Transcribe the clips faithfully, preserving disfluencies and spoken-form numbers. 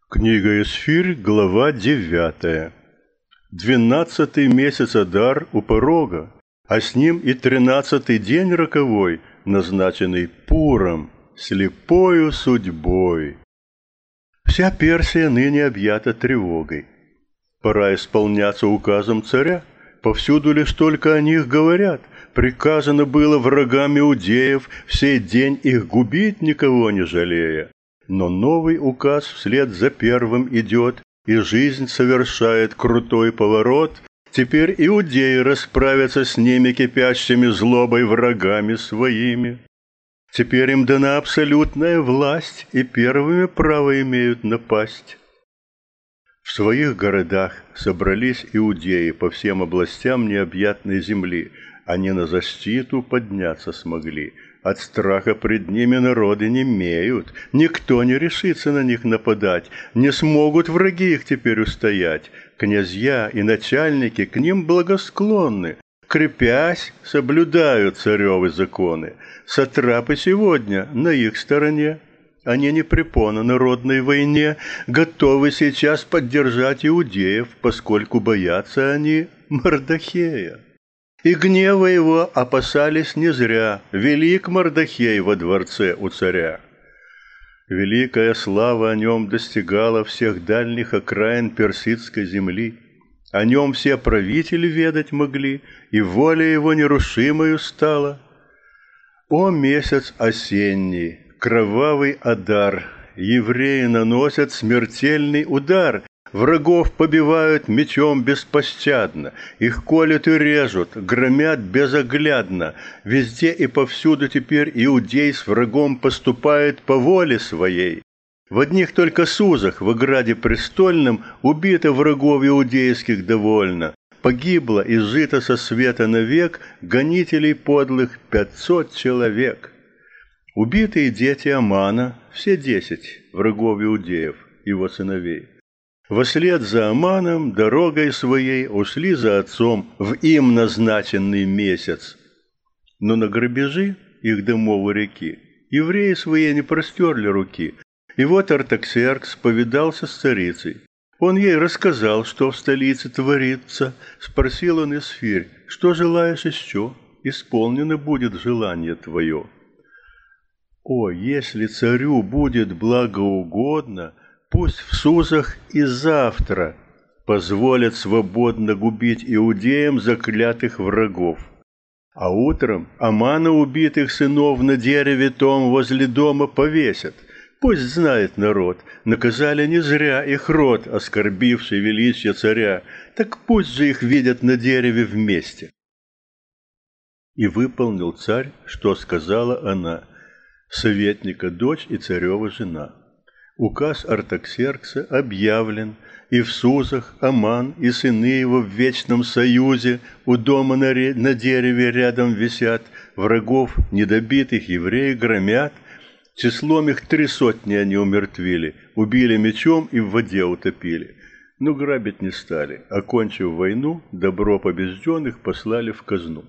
Книга Исфирь, глава девятая. Двенадцатый месяц Адар у порога, а с ним и тринадцатый день роковой, назначенный Пуром, слепою судьбой. Вся Персия ныне объята тревогой. Пора исполняться указом царя, повсюду лишь только о них говорят. Приказано было врагам иудеев в сей день их губить, никого не жалея. Но новый указ вслед за первым идет, и жизнь совершает крутой поворот. Теперь иудеи расправятся с ними кипящими злобой врагами своими. Теперь им дана абсолютная власть, и первыми право имеют напасть. В своих городах собрались иудеи по всем областям необъятной земли. Они на защиту подняться смогли. От страха пред ними народы немеют. Никто не решится на них нападать. Не смогут враги их теперь устоять. Князья и начальники к ним благосклонны. Крепясь, соблюдают царевы законы. Сатрапы сегодня на их стороне. Они не препона народной войне, готовы сейчас поддержать иудеев, поскольку боятся они Мардохея. И гнева его опасались не зря, велик Мардохей во дворце у царя. Великая слава о нем достигала всех дальних окраин персидской земли. О нем все правители ведать могли, и воля его нерушимою стала. О месяц осенний, кровавый Адар, евреи наносят смертельный удар, врагов побивают мечом беспощадно, их колют и режут, громят безоглядно. Везде и повсюду теперь иудей с врагом поступает по воле своей. В одних только Сузах, в ограде престольном, убито врагов иудейских довольно. Погибло, изжито со света навек, гонителей подлых пятьсот человек. Убитые дети Амана, все десять врагов иудеев, его сыновей. Вослед за Аманом дорогой своей ушли за отцом в им назначенный месяц. Но на грабежи их домов у реки евреи свои не простерли руки. И вот Артаксеркс повидался с царицей. Он ей рассказал, что в столице творится. Спросил он Исфирь: что желаешь еще? Исполнено будет желание твое. О, если царю будет благоугодно, пусть в Сузах и завтра позволят свободно губить иудеям заклятых врагов. А утром Амана убитых сынов на дереве том возле дома повесят. Пусть знает народ, наказали не зря их род, оскорбивший величие царя, так пусть же их видят на дереве вместе. И выполнил царь, что сказала она, советника дочь и царева жена. Указ Артаксеркса объявлен, и в Сузах Аман и сыны его в вечном союзе у дома на, ре... на дереве рядом висят, врагов недобитых евреи громят. Числом их три сотни они умертвили, убили мечом и в воде утопили. Но грабить не стали, окончив войну, добро побежденных послали в казну.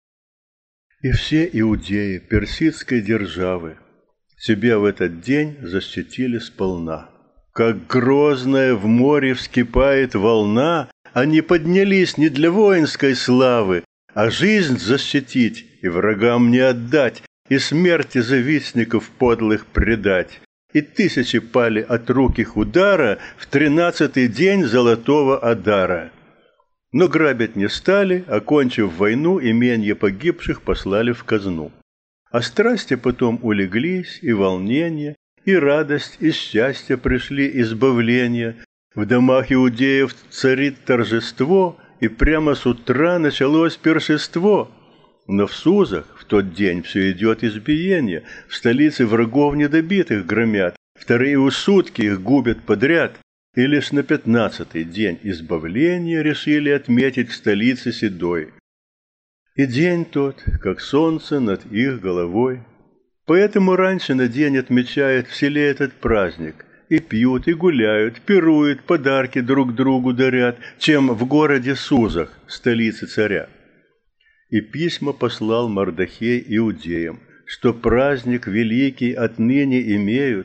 И все иудеи персидской державы себя в этот день защитили сполна. Как грозная в море вскипает волна, они поднялись не для воинской славы, а жизнь защитить и врагам не отдать, и смерти завистников подлых предать. И тысячи пали от рук их удара в тринадцатый день золотого Адара. Но грабить не стали, окончив войну, именья погибших послали в казну. А страсти потом улеглись, и волнение, и радость, и счастье пришли избавления. В домах иудеев царит торжество, и прямо с утра началось пиршество. Но в Сузах в тот день все идет избиение, в столице врагов недобитых громят, вторые у сутки их губят подряд. И лишь на пятнадцатый день избавления решили отметить в столице седой. И день тот, как солнце над их головой. Поэтому раньше на день отмечают в селе этот праздник. И пьют, и гуляют, пируют, подарки друг другу дарят, чем в городе Сузах, столице царя. И письма послал Мардохей иудеям, что праздник великий отныне имеют,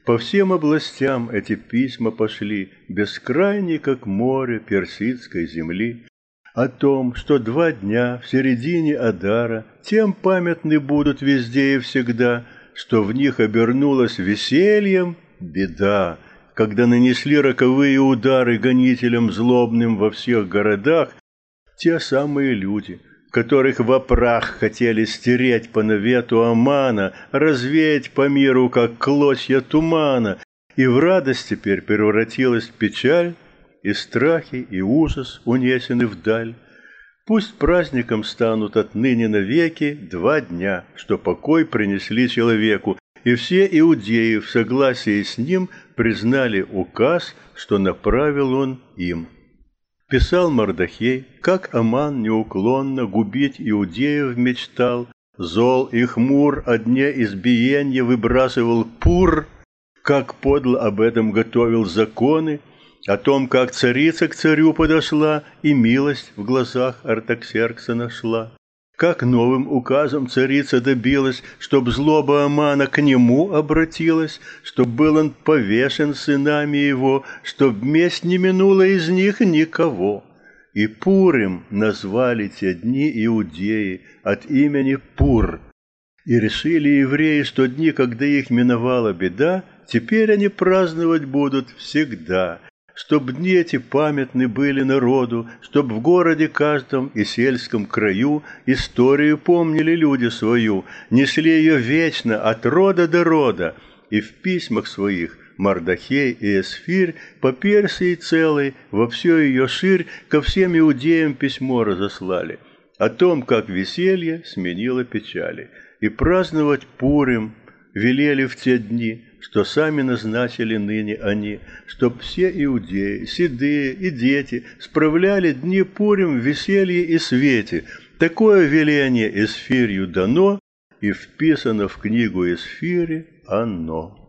По всем областям эти письма пошли, бескрайней, как море персидской земли, о том, что два дня в середине Адара тем памятны будут везде и всегда, что в них обернулась весельем беда, когда нанесли роковые удары гонителям злобным во всех городах те самые люди, которых во прах хотели стереть по навету Амана, развеять по миру, как клочья тумана, и в радость теперь превратилась в печаль, и страхи, и ужас унесены вдаль. Пусть праздником станут отныне навеки два дня, что покой принесли человеку, и все иудеи в согласии с ним признали указ, что направил он им. Писал Мардохей, как Аман неуклонно губить иудеев мечтал, зол и хмур о дне избиения выбрасывал Пур, как подло об этом готовил законы, о том, как царица к царю подошла и милость в глазах Артаксеркса нашла, как новым указом царица добилась, чтоб злоба Амана к нему обратилась, чтоб был он повешен сынами его, чтоб месть не минула из них никого. И Пурим назвали те дни иудеи от имени Пур. И решили евреи, что дни, когда их миновала беда, теперь они праздновать будут всегда, чтоб дни эти памятны были народу, чтоб в городе каждом и сельском краю историю помнили люди свою, несли ее вечно от рода до рода, и в письмах своих Мардохей и Эсфирь по Персии целой во всю ее ширь ко всем иудеям письмо разослали о том, как веселье сменило печали, и праздновать Пурим велели в те дни, что сами назначили ныне они, чтоб все иудеи, седые и дети справляли дни Пурим в веселье и свете. Такое веление Эсфирью дано, и вписано в книгу Эсфири оно.